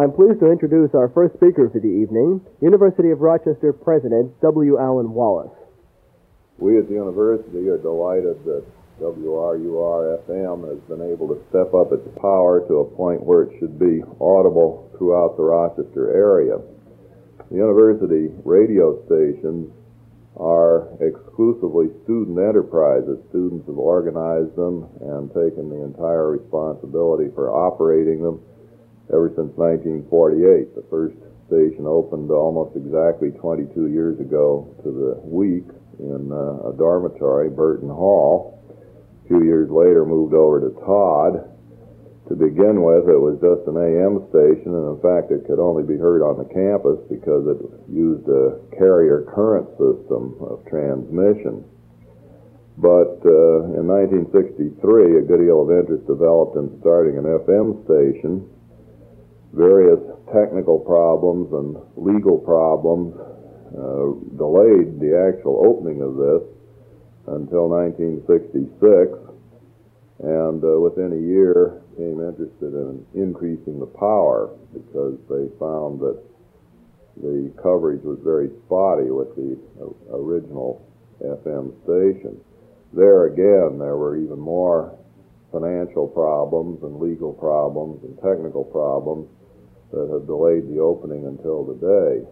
I'm pleased to introduce our first speaker for the evening, University of Rochester President W. Allen Wallace. We at the university are delighted that WRUR-FM has been able to step up its power to a point where it should be audible throughout the Rochester area. The university radio stations are exclusively student enterprises. Students have organized them and taken the entire responsibility for operating them ever since 1948. The first station opened almost exactly 22 years ago to the week in a dormitory, Burton Hall. A few years later moved over to Todd. To begin with, it was just an AM station, and in fact it could only be heard on the campus because it used a carrier current system of transmission. But in 1963, a good deal of interest developed in starting an FM station. Various technical problems and legal problems delayed the actual opening of this until 1966, and within a year became interested in increasing the power because they found that the coverage was very spotty with the original FM station. There again, there were even more financial problems and legal problems and technical problems that have delayed the opening until today.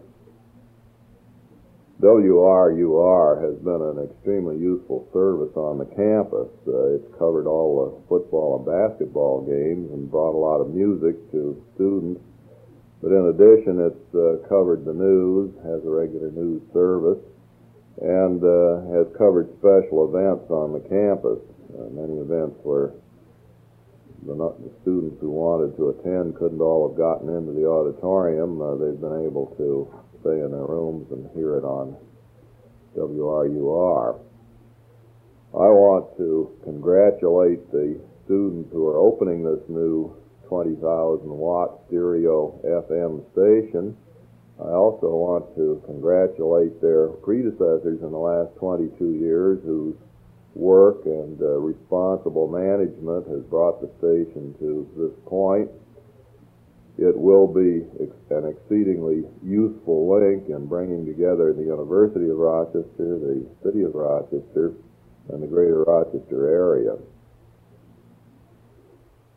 WRUR has been an extremely useful service on the campus. It's covered all the football and basketball games and brought a lot of music to students. But in addition, it's covered the news, has a regular news service, and has covered special events on the campus. Many events where the students who wanted to attend couldn't all have gotten into the auditorium. They've been able to stay in their rooms and hear it on WRUR. I want to congratulate the students who are opening this new 20,000-watt stereo FM station. I also want to congratulate their predecessors in the last 22 years whose work and responsible management has brought the station to this point. It will be an exceedingly useful link in bringing together the University of Rochester, the City of Rochester, and the greater Rochester area.